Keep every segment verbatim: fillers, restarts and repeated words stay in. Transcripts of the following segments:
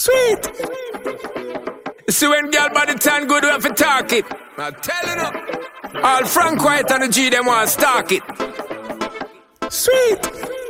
Sweet. See when girl body turn good, we have to talk it. I'm telling you. All Frank White and the G, them want to stalk it. Sweet.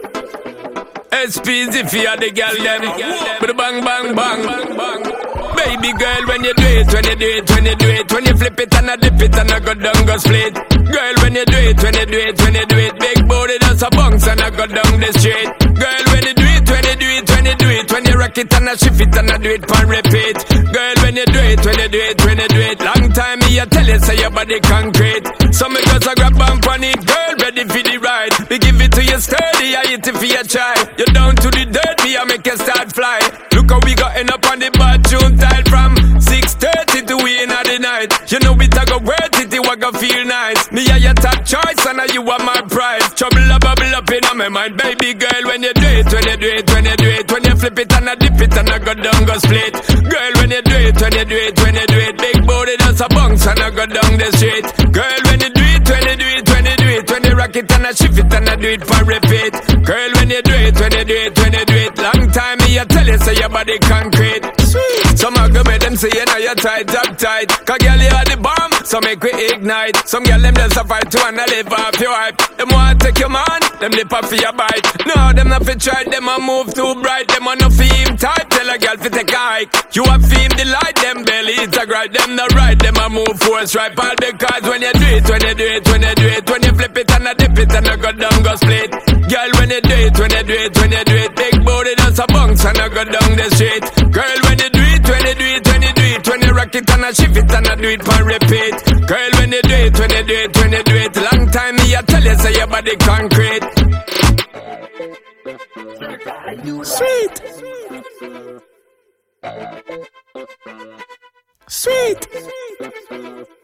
S P's if you are the girl, them. But bang, bang, bang, bang, bang. Baby girl, when you do it, when you do it, when you do it, when you flip it and I dip it and I go down, go split. Girl, when you do it, when you do it, when you do it, big booty does a bounce and I go down the street. Girl, when you do it, when you do it, when you do it, when you rock it and I shift it and I do it and repeat. Girl, when you do it, when you do it, when you do it, long time me I tell you, say your body concrete. So me just a grab bump on it, girl, ready for the ride. We give it to you sturdy, I hit it for your child. You're down to the dirt, me I make you start fly. Look how we got end up on the bathroom tile from six thirty to we in the night. You know it a go worth it, it a go feel nice. Me are your top choice and you are my prize. Trouble a bubble up in my mind, baby girl. When you do it, when you do it, when you do it, when you flip it and I dip it and I go down, go split. Girl, when you do it, when you do it, when you do it, big booty does a bounce and I go down the street. Girl, when you do it, when you do it, when you do it, when you rock it and I shift it and I do it for repeat. Girl, when you do it, when you do it, when you do it, long time me I tell you, say your body concrete. Sweet. Some a go make them say you know you're tight, up tight. Cause girl you are the bomb, so make we ignite. Some girl them just a fight to and I live off your hype. Them want take your man, them lip up for your bite. No, them not fi try, them a move too bright. Them a no fame type, tell a girl fi take a hike. You a fame delight, them belly it's a grind. Them not right, them a move force right. All because when you do it, when you do it, when you do it, when you flip it and I dip it and I go down, go split. Girl, when you do it, when you do it, when you do it, big booty does a bounce and I go down the street. Girl, when you do it, when you do it, when you do it, when you rock it and I shift it and I do it for repeat. Girl, when you do it, when you do it, when you do it, long time me I tell you, say your body concrete. Sweet. Sweet.